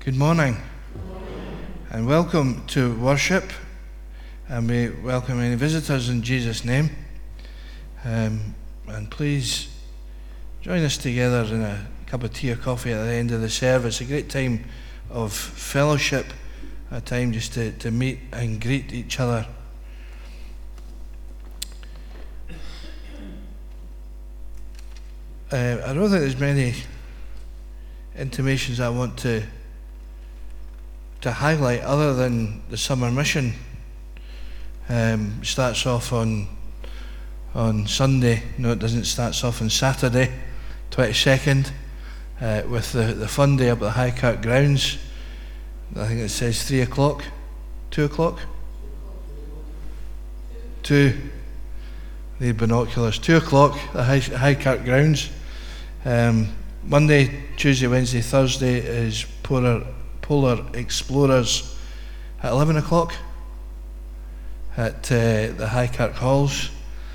Good morning, and welcome to worship, and we welcome any visitors in Jesus' name. And please join us together in a cup of tea or coffee at the end of the service. A great time of fellowship, a time just to meet and greet each other. I don't think there's many intimations I want to highlight other than the summer mission. Starts off on Sunday. No, it doesn't. Starts off on Saturday, 22nd, with the fun day up at the High Kirk grounds. I think it says 3 o'clock, 2 o'clock, 2. Need binoculars. 2 o'clock, the High Kirk grounds. Monday, Tuesday, Wednesday, Thursday is Polar Explorers at 11 o'clock at the High Kirk halls.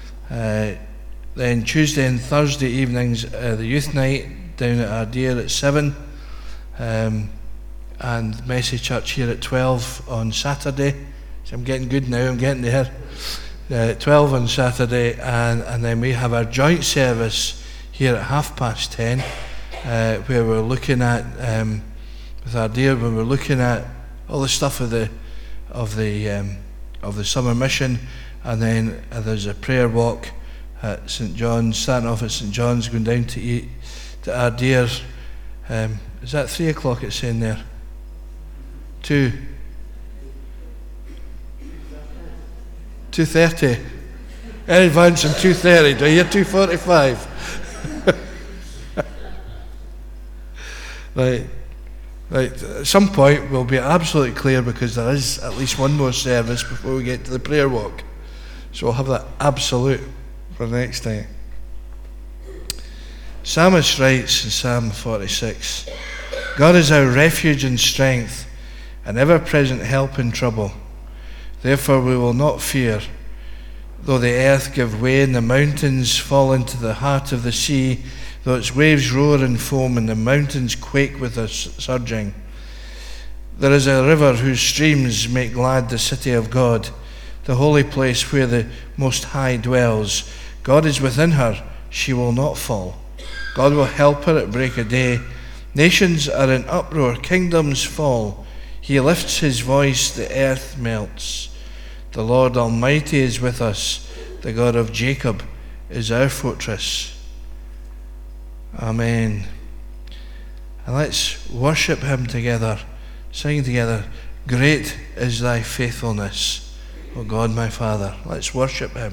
Then Tuesday and Thursday evenings, the youth night down at Ardere at 7, and Messy Church here at 12 on Saturday. So I'm getting good now, I'm getting there. 12 on Saturday, and then we have our joint service here at 10:30, where we're looking at with Ardere, when we're looking at all the stuff of the summer mission, and then there's a prayer walk at St John's, starting off at St John's, going down to Ardere. Is that 3 o'clock it's saying there? 2. 2:30. In advance on 2:30. Do you hear 2:45? Right, at some point we'll be absolutely clear, because there is at least one more service before we get to the prayer walk. So we'll have that absolute for next time. Psalmist writes in Psalm 46, God is our refuge and strength, an ever-present help in trouble. Therefore we will not fear, though the earth give way and the mountains fall into the heart of the sea, though its waves roar and foam and the mountains quake with their surging. There is a river whose streams make glad the city of God, the holy place where the Most High dwells. God is within her, she will not fall. God will help her at break of day. Nations are in uproar, kingdoms fall. He lifts his voice, the earth melts. The Lord Almighty is with us. The God of Jacob is our fortress. Amen. And let's worship him together, sing together, great is thy faithfulness, O God my Father. Let's worship him.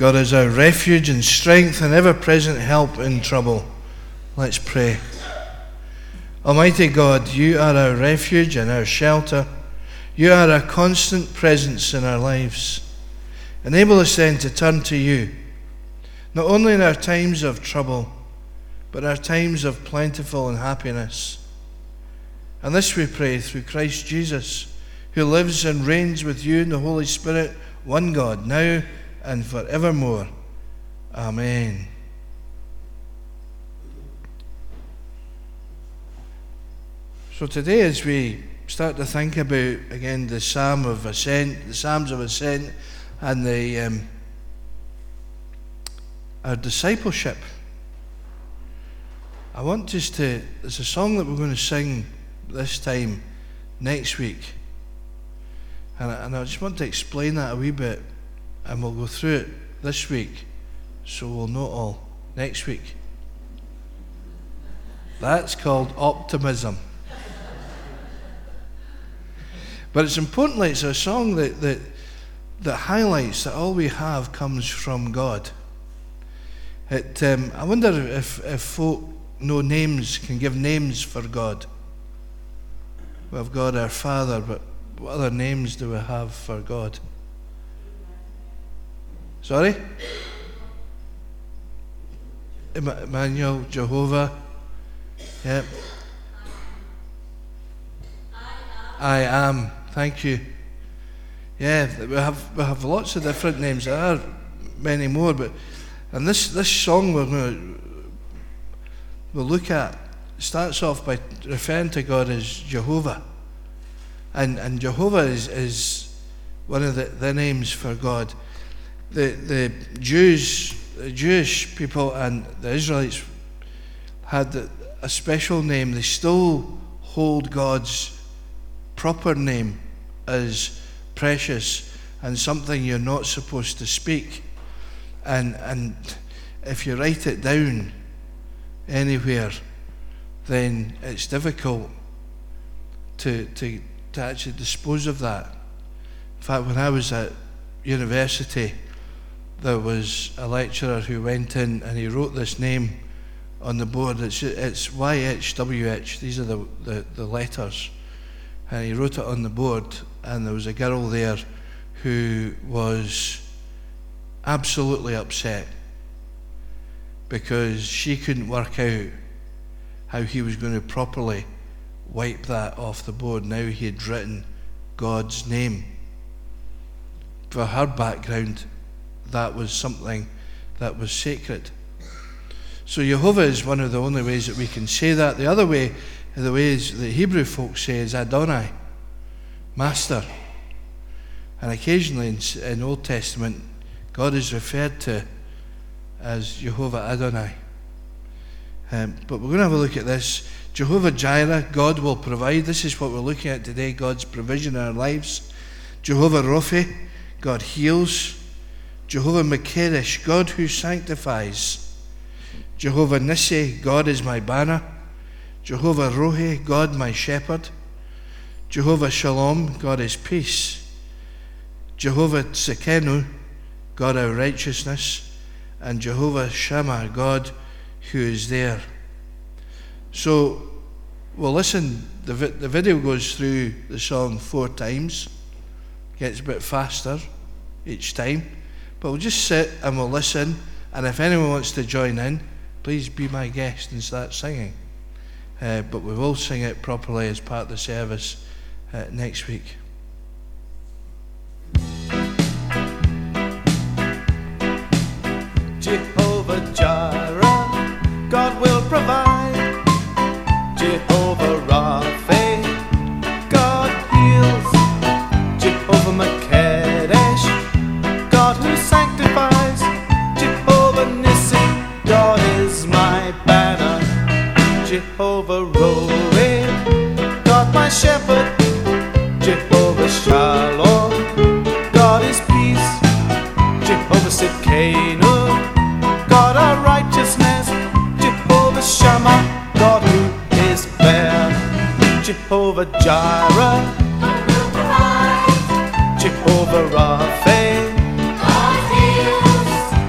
God is our refuge and strength and ever-present help in trouble. Let's pray. Almighty God, you are our refuge and our shelter. You are a constant presence in our lives. Enable us then to turn to you, not only in our times of trouble, but our times of plentiful and happiness. And this we pray through Christ Jesus, who lives and reigns with you in the Holy Spirit, one God, now and forevermore. Amen. So today, as we start to think about, again, the Psalm of Ascent, the Psalms of Ascent, and our discipleship, I want just to, there's a song that we're going to sing this time next week. And I just want to explain that a wee bit, and we'll go through it this week, so we'll know it all next week. That's called optimism. But it's importantly, it's a song that highlights that all we have comes from God. I wonder if folk know names, can give names for God. We have God our Father, but what other names do we have for God? Sorry? Emmanuel, Jehovah. Yep. I am. Thank you. Yeah, we have lots of different names. There are many more, and this song we'll look at starts off by referring to God as Jehovah, and Jehovah is one of the names for God. The Jewish people and the Israelites had a special name. They still hold God's proper name as precious and something you're not supposed to speak. And if you write it down anywhere, then it's difficult to actually dispose of that. In fact, when I was at university, there was a lecturer who went in and he wrote this name on the board. It's YHWH. These are the letters. And he wrote it on the board, and there was a girl there who was absolutely upset because she couldn't work out how he was going to properly wipe that off the board. Now he had written God's name. For her background, that was something that was sacred. So Jehovah is one of the only ways that we can say that. The other way, the ways the Hebrew folks say, is Adonai, Master. And occasionally in Old Testament, God is referred to as Jehovah Adonai. But we're going to have a look at this. Jehovah Jireh, God will provide. This is what we're looking at today, God's provision in our lives. Jehovah Rophi, God heals. Jehovah Makedesh, God who sanctifies. Jehovah Nissi, God is my banner. Jehovah Rohi, God my shepherd. Jehovah Shalom, God is peace. Jehovah Tsidkenu, God our righteousness. And Jehovah Shammah, God who is there. So we'll listen. The video goes through the song 4 times. Gets a bit faster each time. But we'll just sit and we'll listen. And if anyone wants to join in, please be my guest and start singing. But we will sing it properly as part of the service next week. Jehovah Jireh, God will provide. Jehovah Rapha, God heals. Jehovah Makedesh, God who sanctifies. Jehovah Nissi, God is my banner. Jehovah Rohi, God my shepherd. Jehovah Shalom, God is peace. Jehovah Tsidkenu, God our righteousness. Jehovah Shammah, God who is fair. Jehovah Jireh, God will provide. Jehovah Rapha, God heals.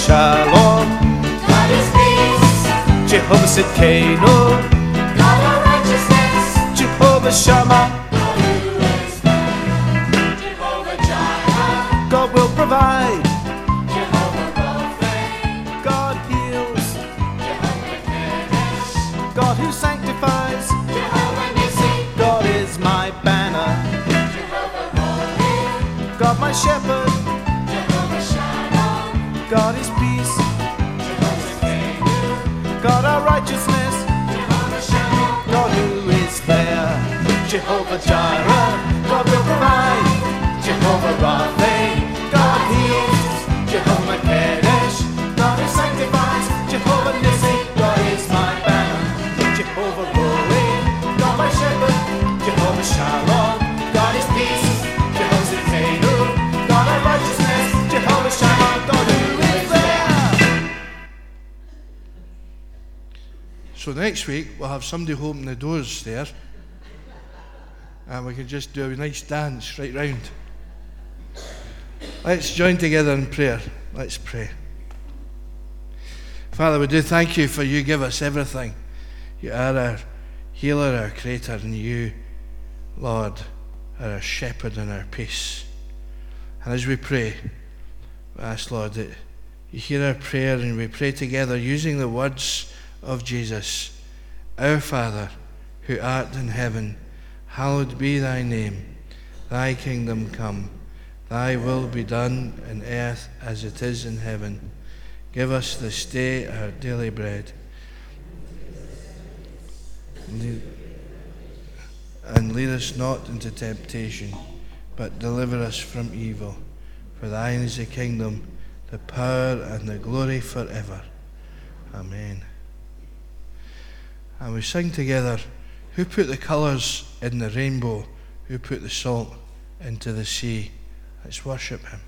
Shalom, God is peace, Jehovah Sidkenu, God our righteousness, Jehovah Shammah. God who is fair, Jehovah Jireh, God will provide, Jehovah Rapha, God heals, Jehovah Kadesh, God who sanctifies, Jehovah Nissi, God is my banner, Jehovah Rohi, God my shepherd, Jehovah Shalom, God is peace, Jehovah Sidkenu, God our righteousness, Jehovah Shalom, God who is there, Jehovah Jireh, God will provide, Jehovah Rapha, God heals, Jehovah Kadesh, God who sanctifies, Jehovah Nissi, God is my banner, Jehovah Rohi, God my shepherd, Jehovah Shalom, God is peace, Jehovah Sidkenu, God our righteousness, Jehovah Shammah, God who is there. So next week we'll have somebody open the doors there, and we can just do a nice dance right round. Let's join together in prayer. Let's pray. Father, we do thank you for you give us everything. You are our healer, our creator, and you, Lord, are our shepherd and our peace. And as we pray, we ask, Lord, that you hear our prayer, and we pray together using the words of Jesus. Our Father, who art in heaven, hallowed be thy name. Thy kingdom come. Thy will be done in earth as it is in heaven. Give us this day our daily bread. And lead us not into temptation, but deliver us from evil. For thine is the kingdom, the power, and the glory forever. Amen. And we sing together, who put the colours in the rainbow, who put the salt into the sea. Let's worship him.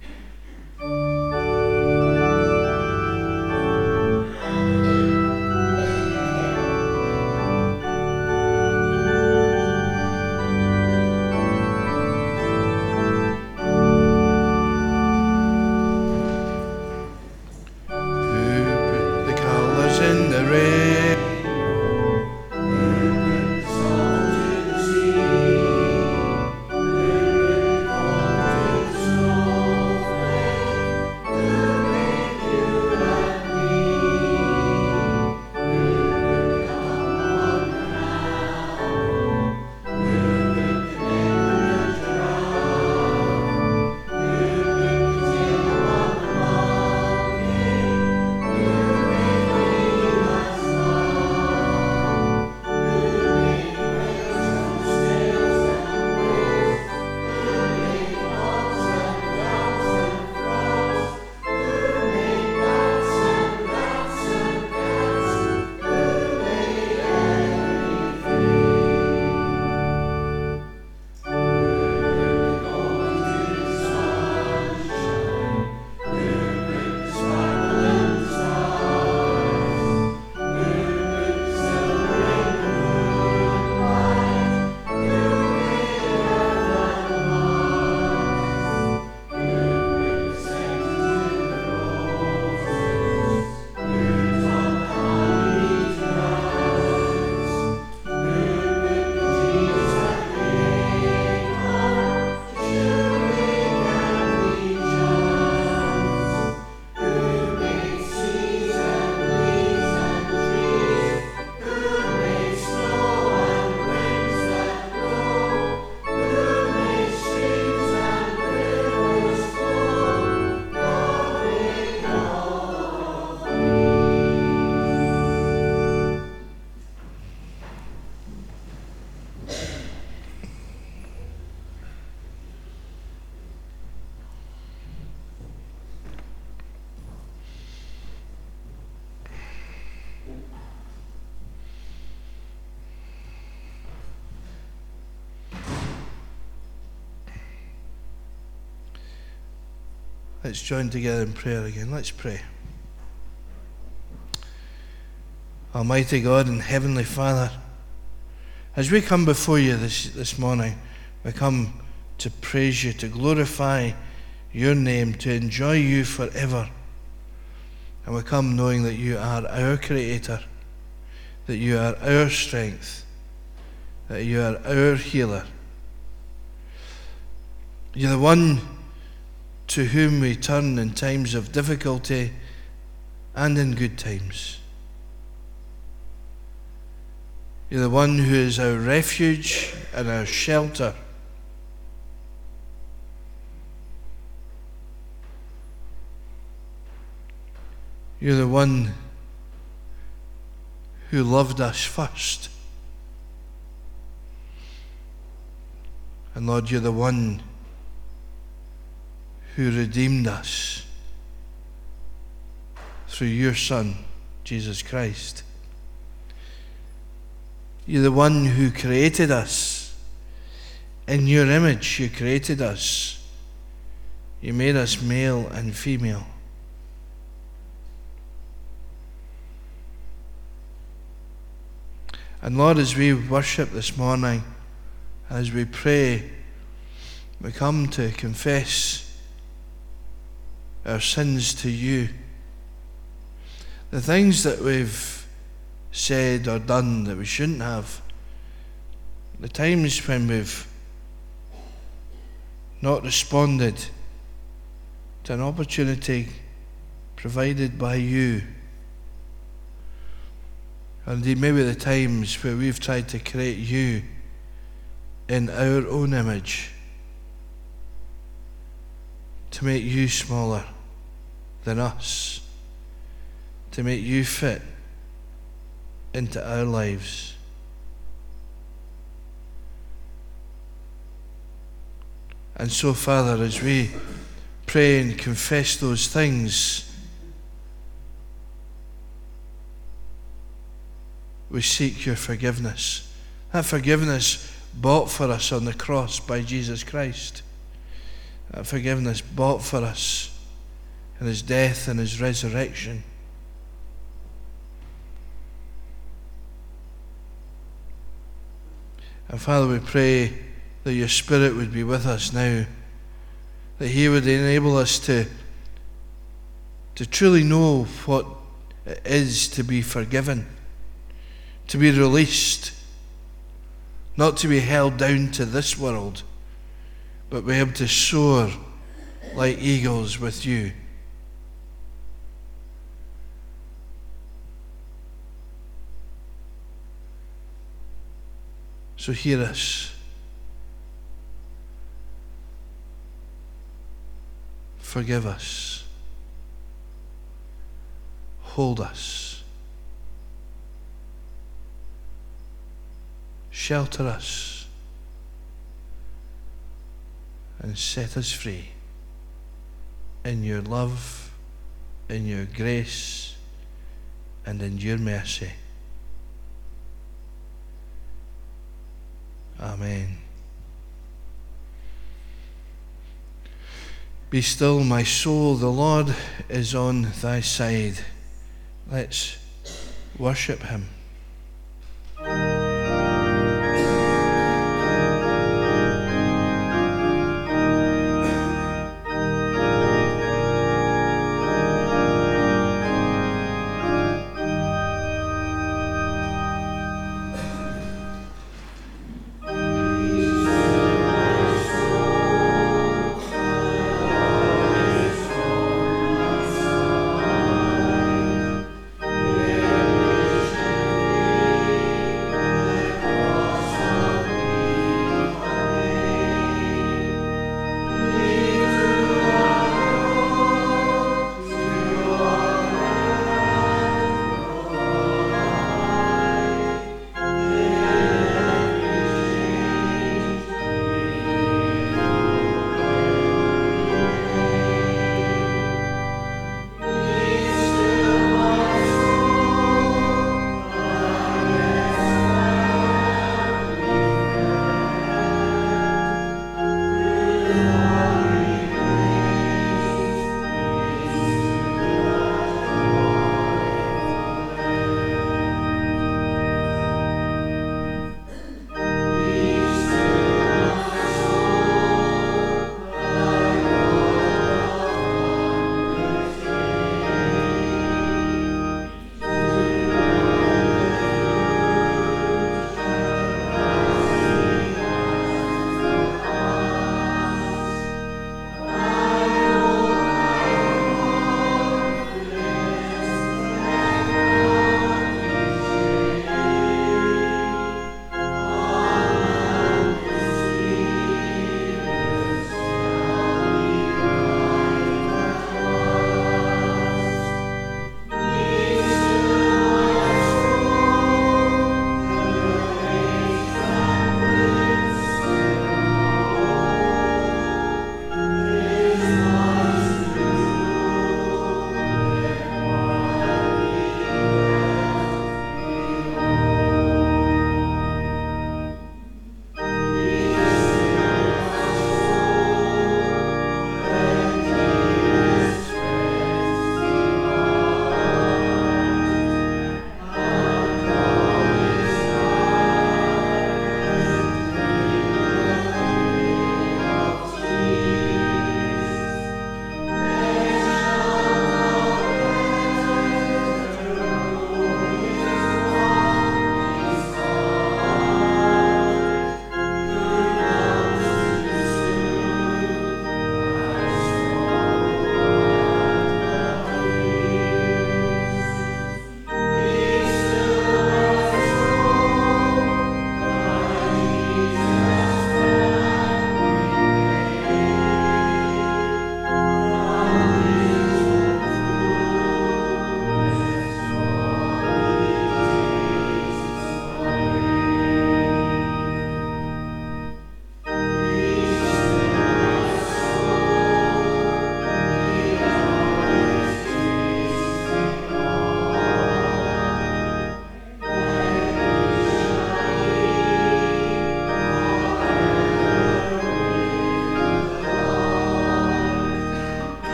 Let's join together in prayer again. Let's pray. Almighty God and Heavenly Father, as we come before you this morning, we come to praise you, to glorify your name, to enjoy you forever. And we come knowing that you are our Creator, that you are our strength, that you are our healer. You're the one to whom we turn in times of difficulty and in good times. You're the one who is our refuge and our shelter. You're the one who loved us first. And Lord, you're the one who redeemed us through your Son, Jesus Christ. You're the one who created us. In your image, you created us. You made us male and female. And Lord, as we worship this morning, as we pray, we come to confess our sins to you. The things that we've said or done that we shouldn't have, the times when we've not responded to an opportunity provided by you, or indeed maybe the times where we've tried to create you in our own image, to make you smaller than us, to make you fit into our lives. And so, Father, as we pray and confess those things, we seek your forgiveness. That forgiveness bought for us on the cross by Jesus Christ. That forgiveness bought for us in his death and his resurrection. And Father, we pray that your Spirit would be with us now, that he would enable us to truly know what it is to be forgiven, to be released, not to be held down to this world, but be able to soar like eagles with you. So hear us. Forgive us. Hold us. Shelter us. And set us free in your love, in your grace, and in your mercy. Amen. Be still, my soul, the Lord is on thy side. Let's worship him.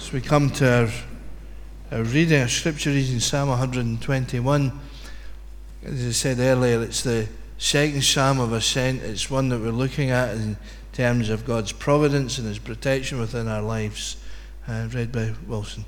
As we come to our reading, our scripture reading, Psalm 121. As I said earlier, it's the second Psalm of Ascent. It's one that we're looking at in terms of God's providence and His protection within our lives. Read by Wilson.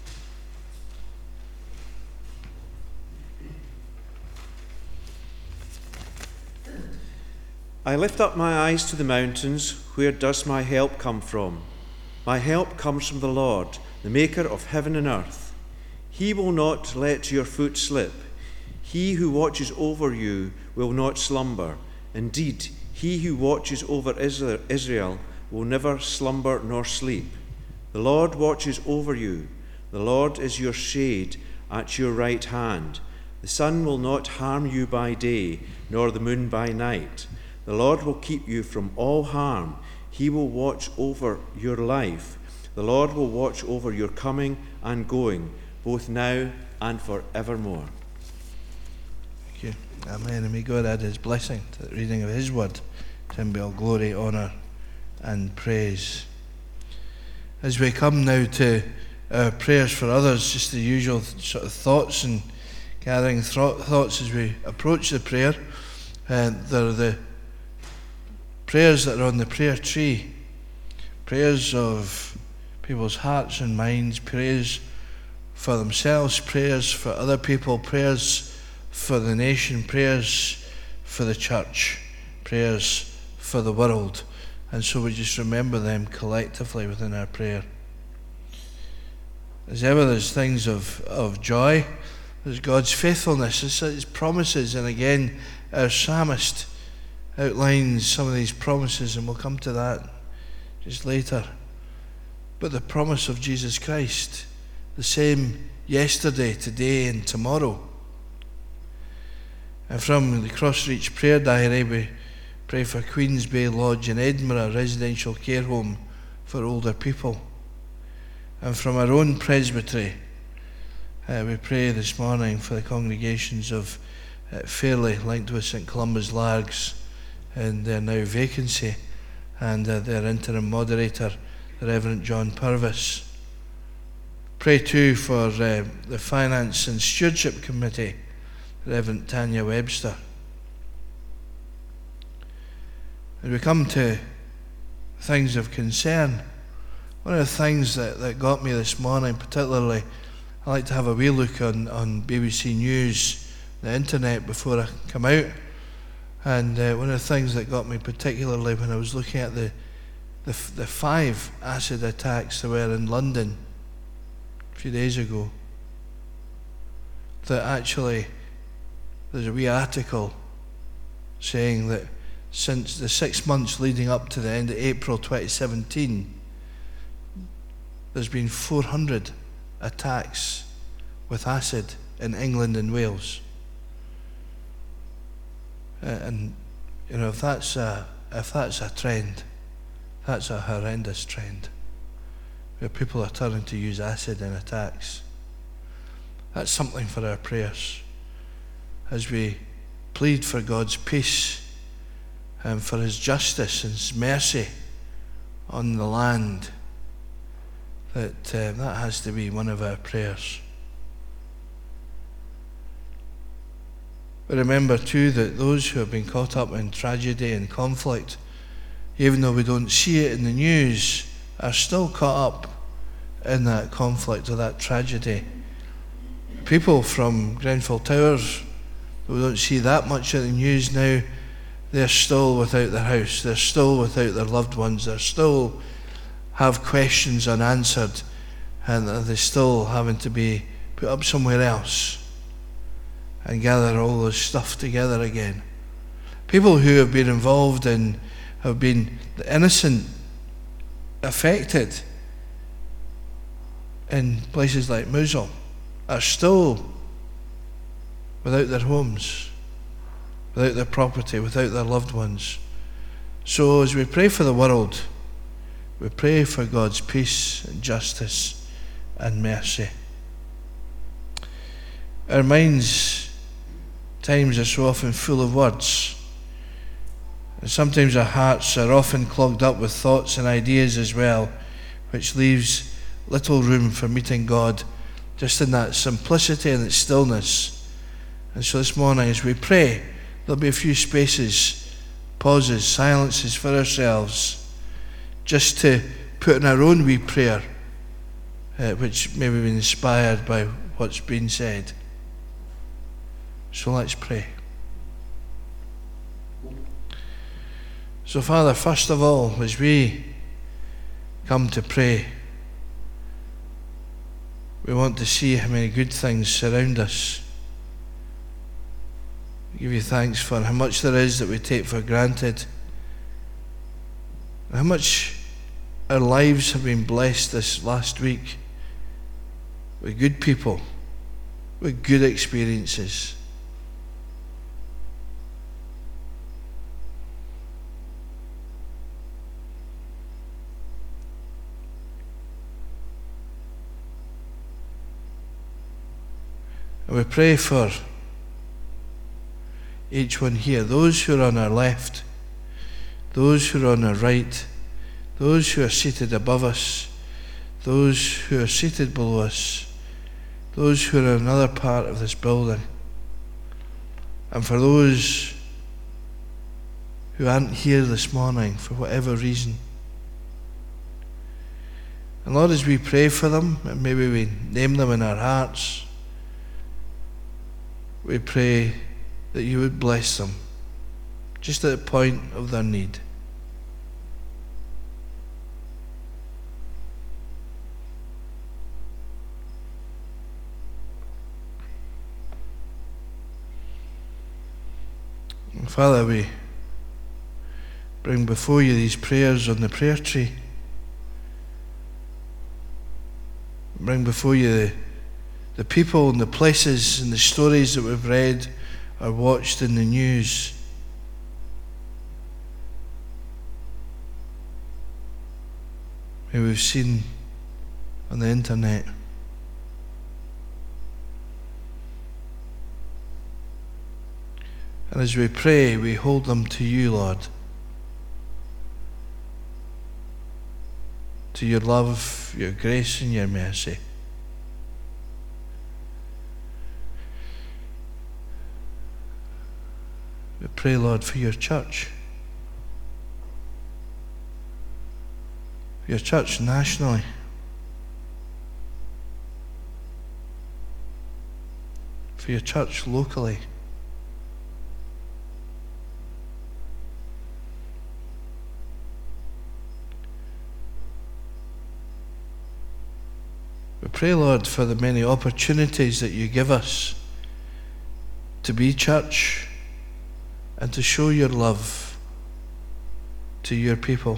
I lift up my eyes to the mountains. Where does my help come from? My help comes from the Lord, the maker of heaven and earth. He will not let your foot slip. He who watches over you will not slumber. Indeed, he who watches over Israel will never slumber nor sleep. The Lord watches over you. The Lord is your shade at your right hand. The sun will not harm you by day, nor the moon by night. The Lord will keep you from all harm. He will watch over your life. The Lord will watch over your coming and going, both now and forevermore. Thank you. Amen. And may God add His blessing to the reading of His word. To Him be all glory, honour and praise. As we come now to our prayers for others, just the usual sort of thoughts and gathering thoughts as we approach the prayer. There are the prayers that are on the prayer tree, prayers of people's hearts and minds, prayers for themselves, prayers for other people, prayers for the nation, prayers for the church, prayers for the world. And so we just remember them collectively within our prayer. As ever, there's things of joy, there's God's faithfulness, there's His promises, and again, our psalmist outlines some of these promises, and we'll come to that just later. But the promise of Jesus Christ, the same yesterday, today and tomorrow. And from the Crossreach Prayer Diary, we pray for Queen's Bay Lodge in Edinburgh, a residential care home for older people. And from our own presbytery, we pray this morning for the congregations of Fairley, linked with St Columba's Largs, and their now vacancy, and their interim moderator, the Reverend John Purvis. Pray too for the Finance and Stewardship Committee, Reverend Tanya Webster. As we come to things of concern, one of the things that got me this morning particularly, I like to have a wee look on BBC News, the internet, before I come out. And one of the things that got me particularly when I was looking at the 5 acid attacks that were in London a few days ago, that actually there's a wee article saying that since the 6 months leading up to the end of April 2017, there's been 400 attacks with acid in England and Wales. And you know, if that's a trend, that's a horrendous trend, where people are turning to use acid in attacks. That's something for our prayers as we plead for God's peace and for His justice and His mercy on the land. That has to be one of our prayers. But remember too that those who have been caught up in tragedy and conflict, even though we don't see it in the news, are still caught up in that conflict or that tragedy. People from Grenfell Towers, we don't see that much in the news now, they're still without their house, they're still without their loved ones, they're still have questions unanswered, and they're still having to be put up somewhere else and gather all this stuff together again. People who have been involved in, have been the innocent affected in places like Mosul, are still without their homes, without their property, without their loved ones. So as we pray for the world, we pray for God's peace and justice and mercy. Our minds, times, are so often full of words. And sometimes our hearts are often clogged up with thoughts and ideas as well, which leaves little room for meeting God, just in that simplicity and that stillness. And so this morning as we pray, there'll be a few spaces, pauses, silences for ourselves, just to put in our own wee prayer, which may be inspired by what's been said. So let's pray. So Father, first of all, as we come to pray, we want to see how many good things surround us. We give you thanks for how much there is that we take for granted, and how much our lives have been blessed this last week with good people, with good experiences. And we pray for each one here, those who are on our left, those who are on our right, those who are seated above us, those who are seated below us, those who are in another part of this building, and for those who aren't here this morning for whatever reason. And Lord, as we pray for them, and maybe we name them in our hearts, we pray that you would bless them just at the point of their need. And Father, we bring before you these prayers on the prayer tree. Bring before you the people and the places and the stories that we've read or watched in the news. Who we've seen on the internet. And as we pray, we hold them to you, Lord. To your love, your grace and your mercy. We pray, Lord, for your church. Your church nationally. For your church locally. We pray, Lord, for the many opportunities that you give us to be church and to show your love to your people.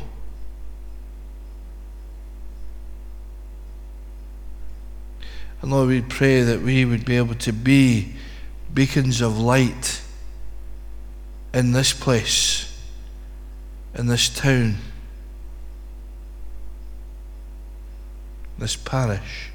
And Lord, we pray that we would be able to be beacons of light in this place, in this town, this parish.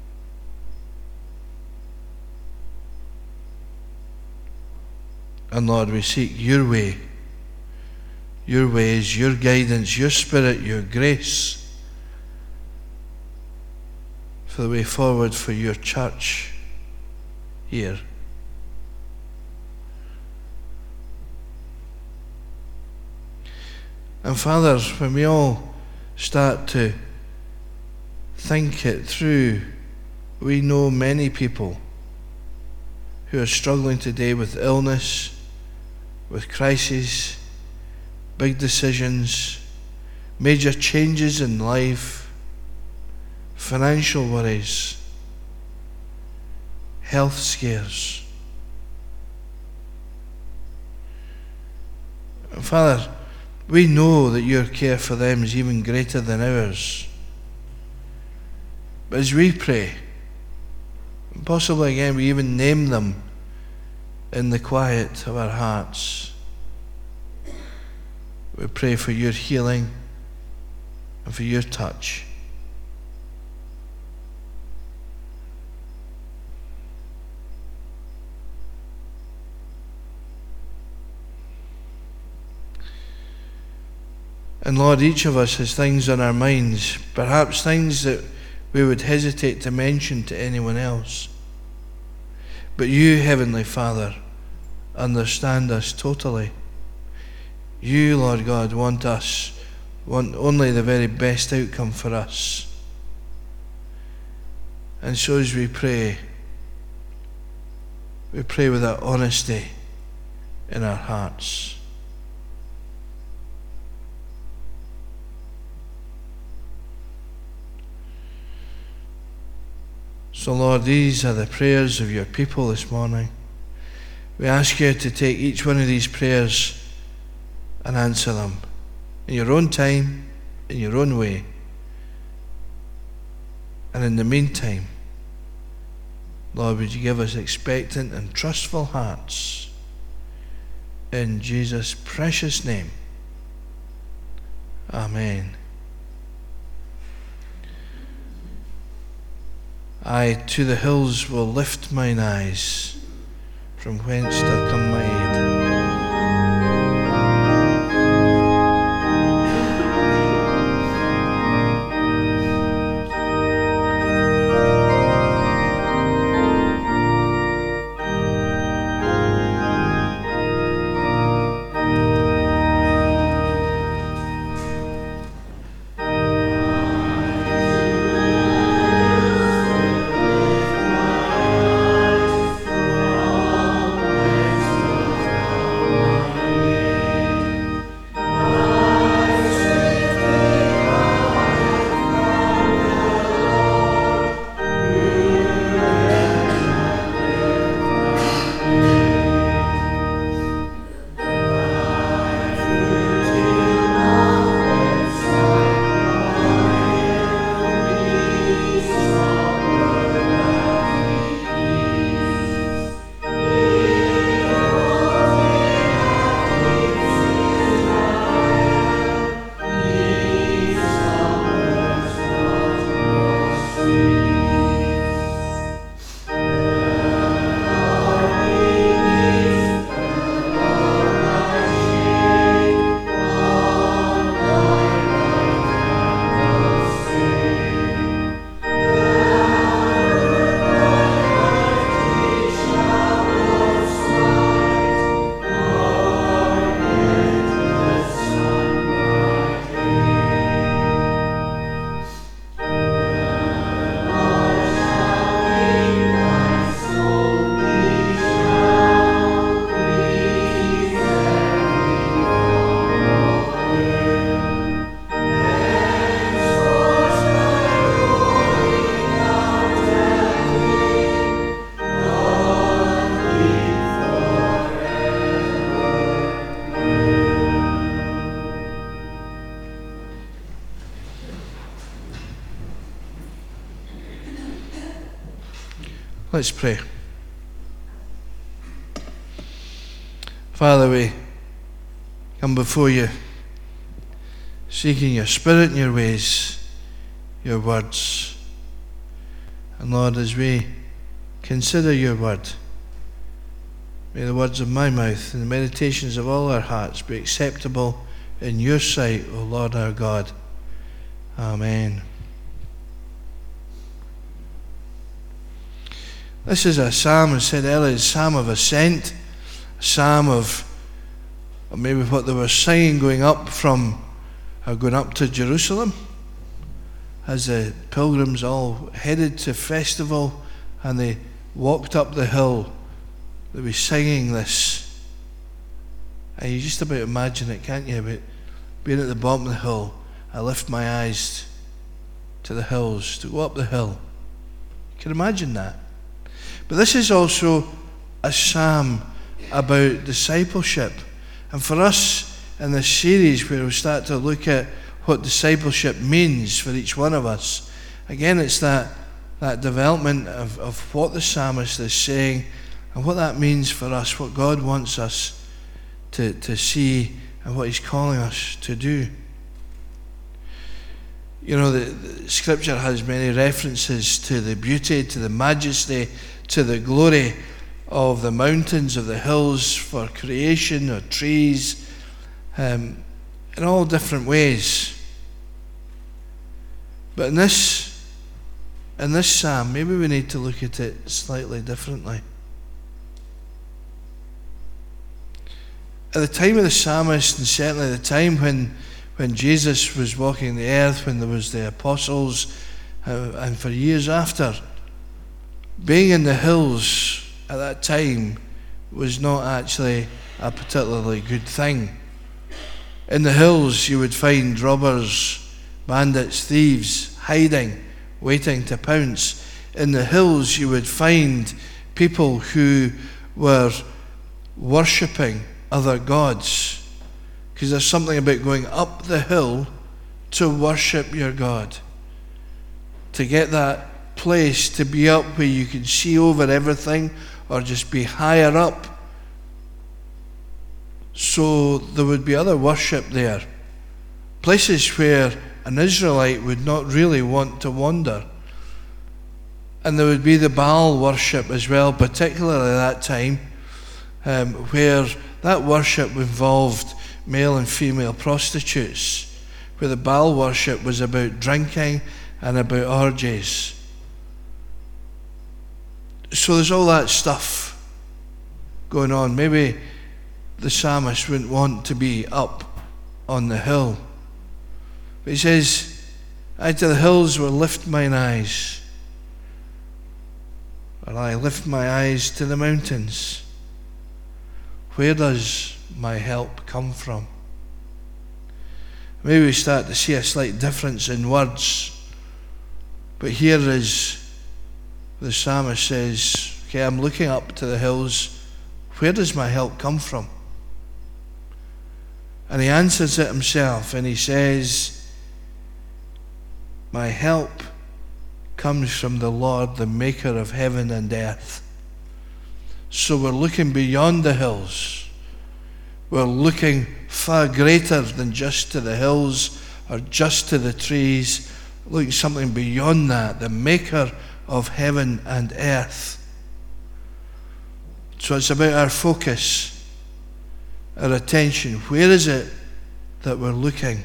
And Lord, we seek your way, your ways, your guidance, your spirit, your grace for the way forward for your church here. And Father, when we all start to think it through, we know many people who are struggling today with illness, with crises, big decisions, major changes in life, financial worries, health scares. And Father, we know that your care for them is even greater than ours. But as we pray, and possibly again we even name them in the quiet of our hearts, we pray for your healing and for your touch. And Lord, each of us has things on our minds, perhaps things that we would hesitate to mention to anyone else. But you, Heavenly Father, understand us totally. You, Lord God, want only the very best outcome for us. And so as we pray with that honesty in our hearts. So Lord, these are the prayers of your people this morning. We ask you to take each one of these prayers and answer them in your own time, in your own way. And in the meantime, Lord, would you give us expectant and trustful hearts? In Jesus' precious name. Amen. I to the hills will lift mine eyes, from whence doth come my aid. Let's pray. Father, we come before you, seeking your spirit and your ways, your words. And Lord, as we consider your word, may the words of my mouth and the meditations of all our hearts be acceptable in your sight, O Lord our God. Amen. This is a psalm, as I said earlier, a psalm of ascent, a psalm of maybe what they were singing going up to Jerusalem, as the pilgrims all headed to festival and they walked up the hill. They were singing this. And you just about imagine it, can't you? But being at the bottom of the hill, I lift my eyes to the hills, to go up the hill. You can imagine that. But this is also a psalm about discipleship. And for us in this series where we start to look at what discipleship means for each one of us, again it's that development of what the psalmist is saying and what that means for us, what God wants us to see and what he's calling us to do. You know, the scripture has many references to the beauty, to the majesty, to the glory of the mountains, of the hills for creation, or trees, in all different ways. But in this in this psalm, maybe we need to look at it slightly differently. At the time of the psalmist, and certainly the time when Jesus was walking the earth, when there was the apostles, and for years after, being in the hills at that time was not actually a particularly good thing. In the hills you would find robbers, bandits, thieves, hiding, waiting to pounce. In the hills you would find people who were worshipping other gods, because there's something about going up the hill to worship your God, to get that place to be up where you can see over everything, or just be higher up. So there would be other worship there, places where an Israelite would not really want to wander. And there would be the Baal worship as well, particularly at that time, where that worship involved male and female prostitutes, where the Baal worship was about drinking and about orgies. So there's all that stuff going on. Maybe the psalmist wouldn't want to be up on the hill. But he says, "I to the hills will lift mine eyes, or I lift my eyes to the mountains. Where does my help come from?" Maybe we start to see a slight difference in words. But here is the psalmist says, okay, I'm looking up to the hills. Where does my help come from? And he answers it himself, and he says, my help comes from the Lord, the maker of heaven and earth. So we're looking beyond the hills. We're looking far greater than just to the hills or just to the trees. Looking something beyond that, the maker of heaven and earth. So it's about our focus, our attention. Where is it that we're looking?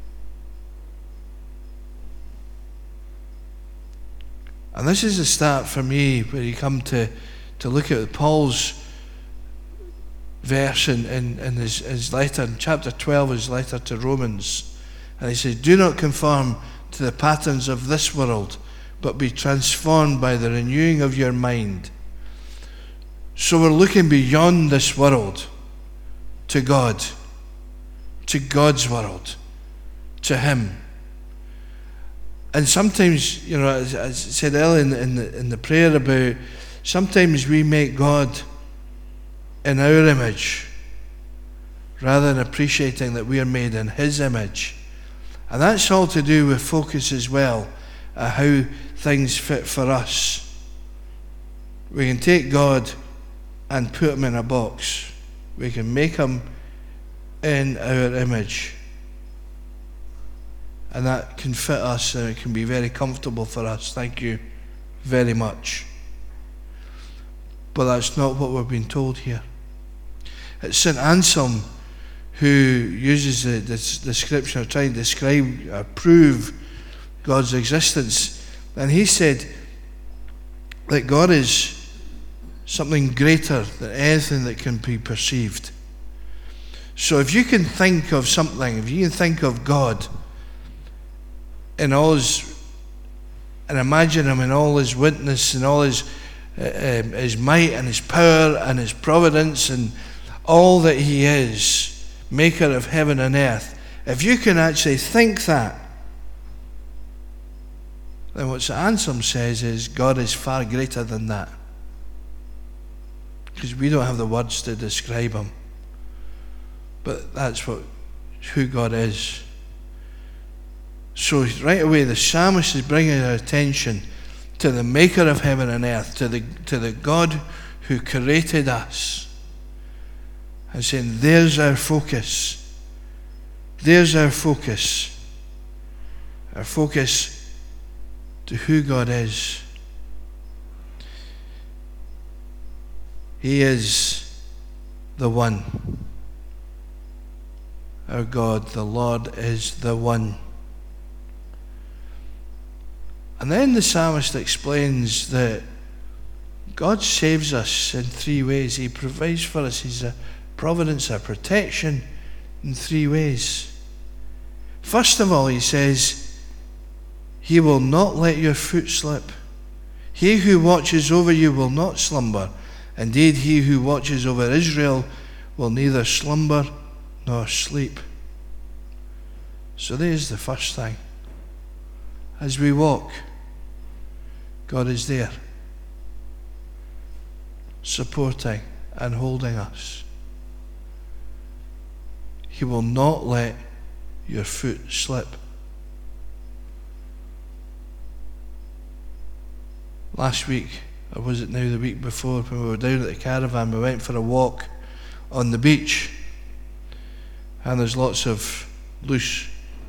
And this is the start for me, where you come to look at Paul's verse in his letter, in chapter 12, his letter to Romans. And he says, do not conform to the patterns of this world, but be transformed by the renewing of your mind. So we're looking beyond this world to God, to God's world, to Him. And sometimes, you know, as I said earlier in the prayer about, sometimes we make God in our image rather than appreciating that we are made in His image. And that's all to do with focus as well, how things fit for us. We can take God and put Him in a box. We can make Him in our image. And that can fit us, and it can be very comfortable for us. Thank you very much. But that's not what we're being told here. It's St. Anselm who uses the description of trying to describe or prove God's existence. And he said that God is something greater than anything that can be perceived. So if you can think of something, if you can think of God in all His, and imagine Him in all His witness and all His might and His power and His providence and all that He is, maker of heaven and earth, if you can actually think that, then what St. Anselm says is God is far greater than that. Because we don't have the words to describe Him. But that's who God is. So right away the psalmist is bringing our attention to the maker of heaven and earth, to the God who created us, and saying, there's our focus. There's our focus. Our focus to who God is. He is the one. Our God, the Lord, is the one. And then the psalmist explains that God saves us in three ways. He provides for us. He's a providence, a protection in three ways. First of all, he says, he will not let your foot slip. He who watches over you will not slumber. Indeed, he who watches over Israel will neither slumber nor sleep. So there's the first thing. As we walk, God is there, supporting and holding us. He will not let your foot slip. Last week, or was it now the week before, when we were down at the caravan, we went for a walk on the beach, and there's lots of loose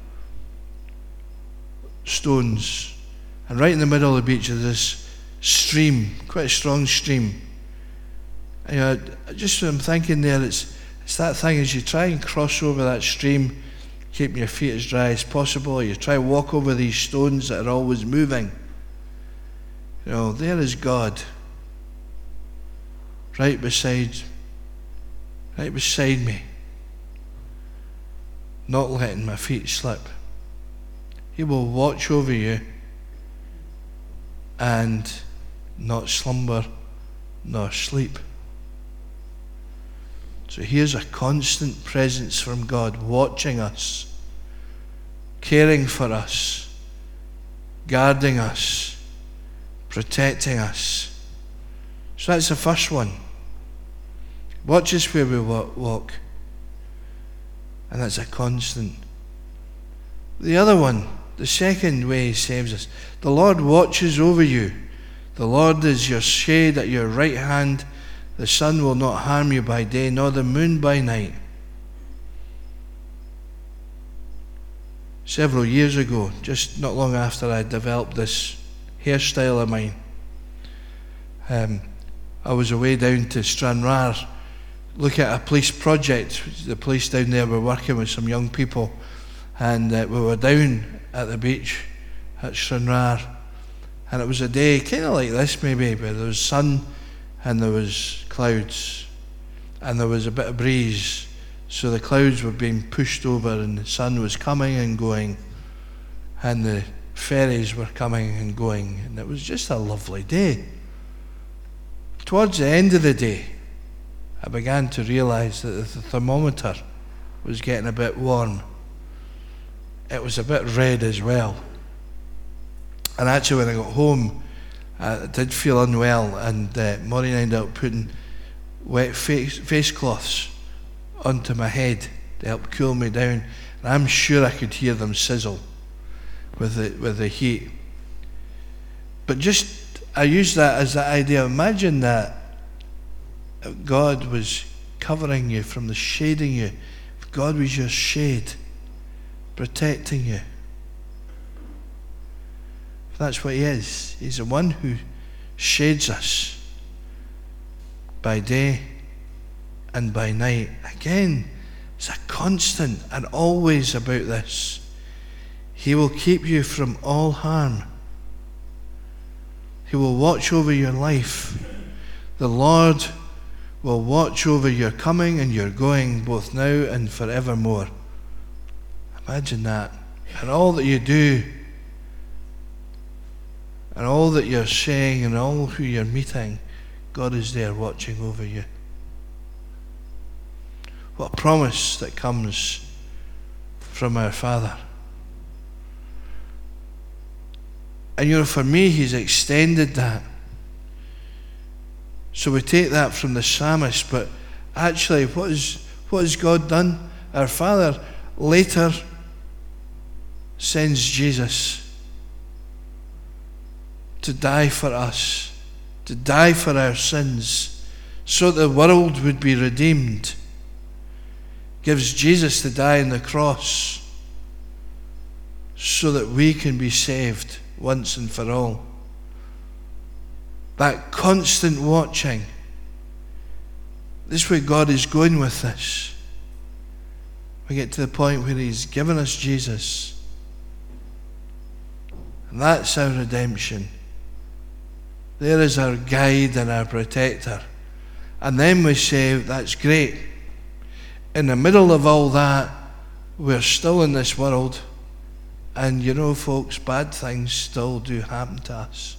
stones, and right in the middle of the beach is this stream, quite a strong stream. And I'm thinking there, it's that thing as you try and cross over that stream, keeping your feet as dry as possible, you try and walk over these stones that are always moving. There is God, right beside me, not letting my feet slip. He will watch over you and not slumber nor sleep. So here's a constant presence from God, watching us, caring for us, guarding us, protecting us. So that's the first one. Watch us where we walk. And that's a constant. The other one, the second way he saves us. The Lord watches over you. The Lord is your shade at your right hand. The sun will not harm you by day, nor the moon by night. Several years ago, just not long after I developed this hairstyle of mine, I was away down to Stranraer, looking at a police project. The police down there were working with some young people, and we were down at the beach at Stranraer, and it was a day kind of like this maybe, where there was sun and there was clouds and there was a bit of breeze, so the clouds were being pushed over and the sun was coming and going and the ferries were coming and going, and it was just a lovely day. Towards the end of the day, I began to realise that the thermometer was getting a bit warm. It was a bit red as well. And actually when I got home, I did feel unwell, and Maureen ended up putting wet face cloths onto my head to help cool me down. And I'm sure I could hear them sizzle with the heat. But I use that as the idea. Imagine that God was covering you, from the shading you. If God was your shade, protecting you. That's what he is. He's the one who shades us by day and by night. Again, it's a constant and always about this. He will keep you from all harm. He will watch over your life. The Lord will watch over your coming and your going, both now and forevermore. Imagine that. And all that you do, and all that you're saying, and all who you're meeting, God is there watching over you. What a promise that comes from our Father. And for me, he's extended that. So we take that from the psalmist, but actually, what has God done? Our Father later sends Jesus to die for us, to die for our sins, so that the world would be redeemed. Gives Jesus to die on the cross so that we can be saved once and for all. That constant watching. This is where God is going with this. We get to the point where he's given us Jesus. And that's our redemption. There is our guide and our protector. And then we say, that's great. In the middle of all that, we're still in this world. And you know, folks, bad things still do happen to us.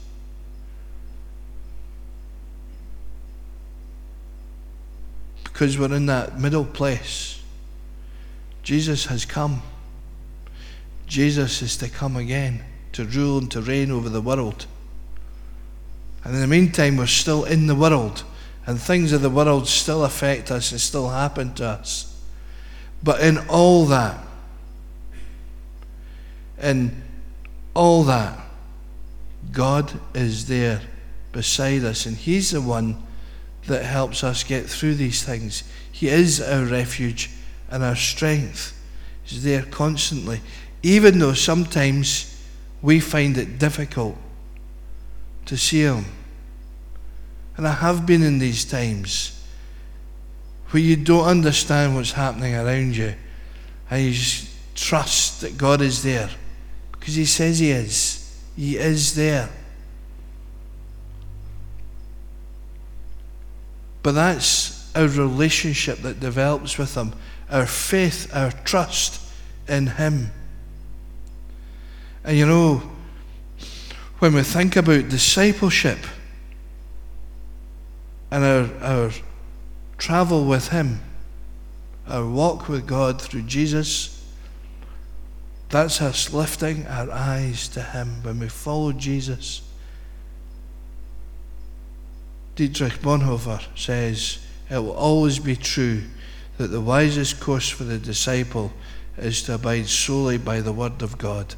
Because we're in that middle place. Jesus has come. Jesus is to come again, to rule and to reign over the world. And in the meantime, we're still in the world. And things of the world still affect us and still happen to us. But in all that, God is there beside us. And He's the one that helps us get through these things. He is our refuge and our strength. He's there constantly. Even though sometimes we find it difficult to see Him. And I have been in these times where you don't understand what's happening around you, and you just trust that God is there because He says He is. He is there. But that's our relationship that develops with Him, our faith, our trust in Him. And you know, when we think about discipleship and our travel with Him, our walk with God through Jesus, that's us lifting our eyes to Him when we follow Jesus. Dietrich Bonhoeffer says, it will always be true that the wisest course for the disciple is to abide solely by the Word of God.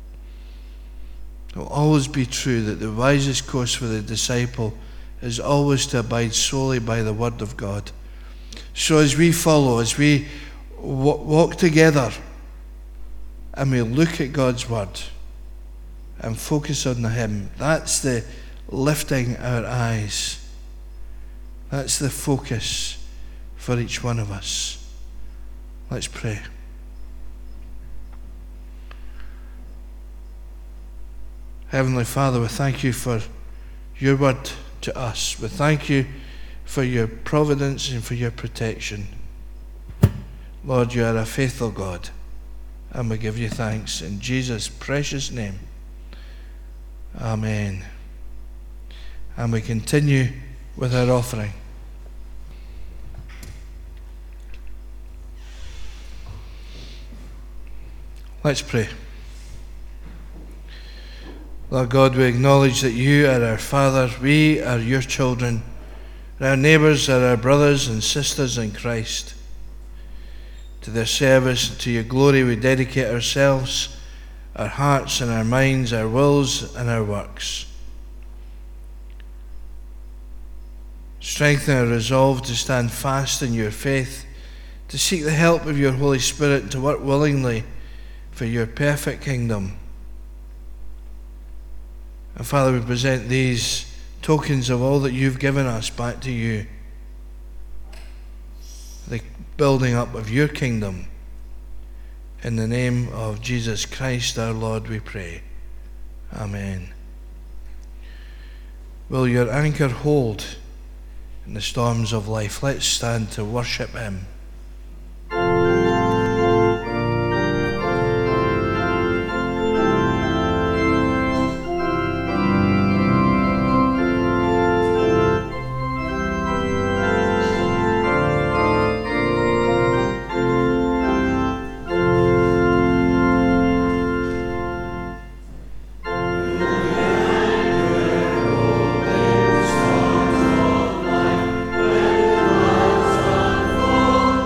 It will always be true that the wisest course for the disciple is always to abide solely by the Word of God. So as we follow, as we walk together and we look at God's Word and focus on Him, that's the lifting our eyes. That's the focus for each one of us. Let's pray. Heavenly Father, we thank You for Your Word to us. We thank You for Your providence and for Your protection. Lord, You are a faithful God, and we give You thanks in Jesus' precious name. Amen. And we continue with our offering. Let's pray. Lord God, we acknowledge that You are our Father, we are Your children, and our neighbours are our brothers and sisters in Christ. To their service and to Your glory we dedicate ourselves, our hearts and our minds, our wills and our works. Strengthen our resolve to stand fast in Your faith, to seek the help of Your Holy Spirit, and to work willingly for Your perfect kingdom. And Father, we present these tokens of all that You've given us back to You. The building up of Your kingdom. In the name of Jesus Christ our Lord we pray. Amen. Will your anchor hold in the storms of life? Let's stand to worship Him. Storms of life, when the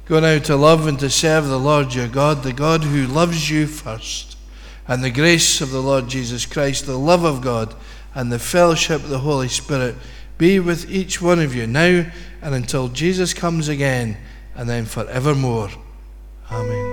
Go now to love and to serve the Lord your God, the God who loves you first. And the grace of the Lord Jesus Christ, the love of God, and the fellowship of the Holy Spirit be with each one of you now and until Jesus comes again, and then forevermore. Amen.